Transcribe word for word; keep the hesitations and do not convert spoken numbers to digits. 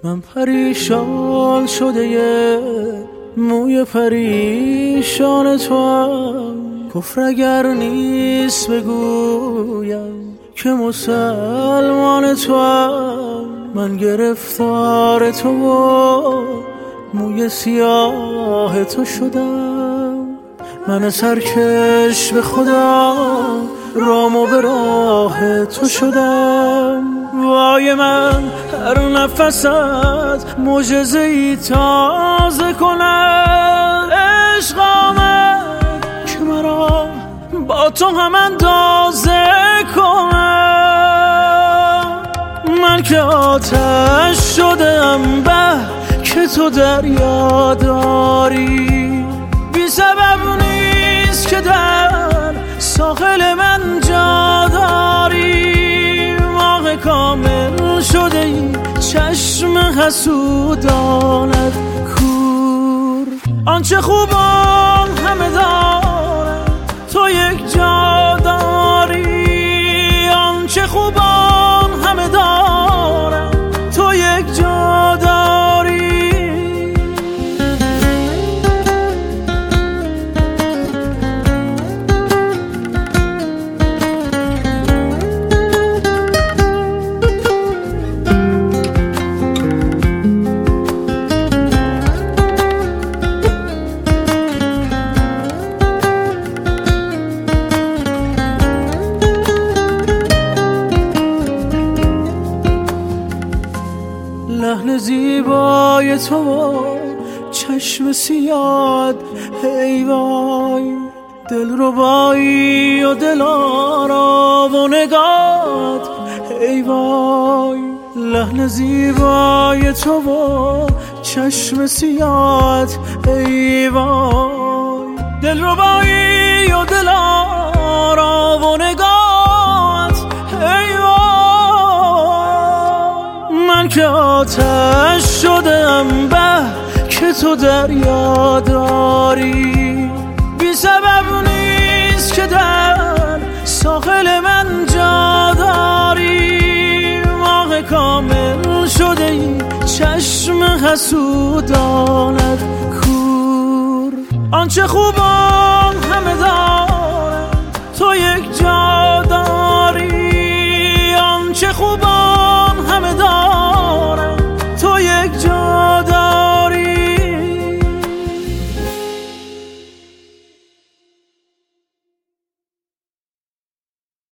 من پریشان شده یه موی پریشان تو هم، کفر اگر نیست بگویم که مسلمان تو هم. من گرفتار تو و موی سیاه تو شدم، من سرکش به خدا رام و به راه تو شدم. وای من هر نفست معجزه‌ای تازه کند، عشق آمد که مرا با تو هم اندازه کنم. من که آتش شدم به که تو دریا داری، بی سبب نیست که در ساحل من جا داری. ماه کامل شده ای چشم حسودانت کور، آنچه خوبان همه دارن تو یک جا داری، آنچه خوبان همه دارن تو یک جا داری. لحن زیبای تو چشم سیاد، ای وای دلربایی و دلارا و نگات، ای وای لحن زیبای تو و چشم سیاد، ای وای دلربایی و دلارا و نگات، ای وای. من که آتش شدم به که تو دریا داری، بی سبب نیست که در ساحل من جا داری. ماه کامل شده ای چشم حسودانت کور، آنچه خوبان همه دار